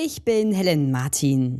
Ich bin Helen Martin.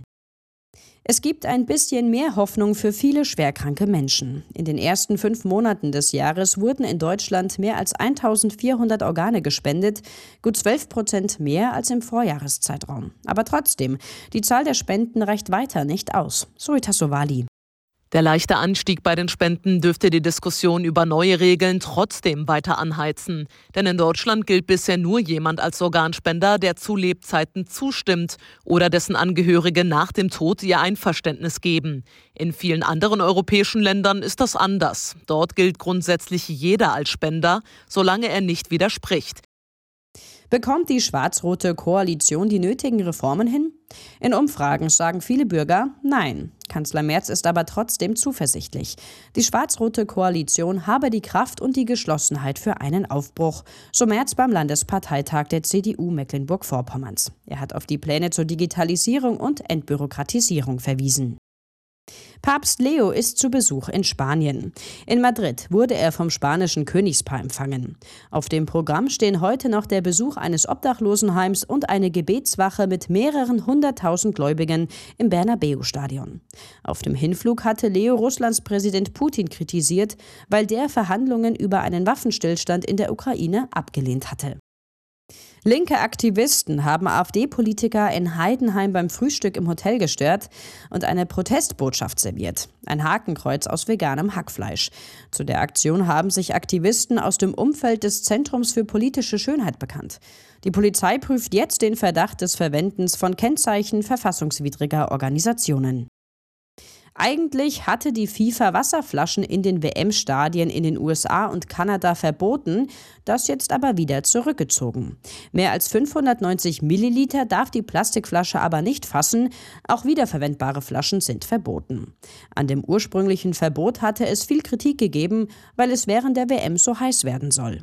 Es gibt ein bisschen mehr Hoffnung für viele schwerkranke Menschen. In den ersten 5 Monaten des Jahres wurden in Deutschland mehr als 1400 Organe gespendet, gut 12% mehr als im Vorjahreszeitraum. Aber trotzdem, die Zahl der Spenden reicht weiter nicht aus. Zoe Tassovali. Der leichte Anstieg bei den Spenden dürfte die Diskussion über neue Regeln trotzdem weiter anheizen. Denn in Deutschland gilt bisher nur jemand als Organspender, der zu Lebzeiten zustimmt oder dessen Angehörige nach dem Tod ihr Einverständnis geben. In vielen anderen europäischen Ländern ist das anders. Dort gilt grundsätzlich jeder als Spender, solange er nicht widerspricht. Bekommt die schwarz-rote Koalition die nötigen Reformen hin? In Umfragen sagen viele Bürger Nein. Kanzler Merz ist aber trotzdem zuversichtlich. Die schwarz-rote Koalition habe die Kraft und die Geschlossenheit für einen Aufbruch, so Merz beim Landesparteitag der CDU Mecklenburg-Vorpommerns. Er hat auf die Pläne zur Digitalisierung und Entbürokratisierung verwiesen. Papst Leo ist zu Besuch in Spanien. In Madrid wurde er vom spanischen Königspaar empfangen. Auf dem Programm stehen heute noch der Besuch eines Obdachlosenheims und eine Gebetswache mit mehreren 100.000 Gläubigen im Bernabeu-Stadion. Auf dem Hinflug hatte Leo Russlands Präsident Putin kritisiert, weil der Verhandlungen über einen Waffenstillstand in der Ukraine abgelehnt hatte. Linke Aktivisten haben AfD-Politiker in Heidenheim beim Frühstück im Hotel gestört und eine Protestbotschaft serviert. Ein Hakenkreuz aus veganem Hackfleisch. Zu der Aktion haben sich Aktivisten aus dem Umfeld des Zentrums für politische Schönheit bekannt. Die Polizei prüft jetzt den Verdacht des Verwendens von Kennzeichen verfassungswidriger Organisationen. Eigentlich hatte die FIFA Wasserflaschen in den WM-Stadien in den USA und Kanada verboten, das jetzt aber wieder zurückgezogen. Mehr als 590 Milliliter darf die Plastikflasche aber nicht fassen, auch wiederverwendbare Flaschen sind verboten. An dem ursprünglichen Verbot hatte es viel Kritik gegeben, weil es während der WM so heiß werden soll.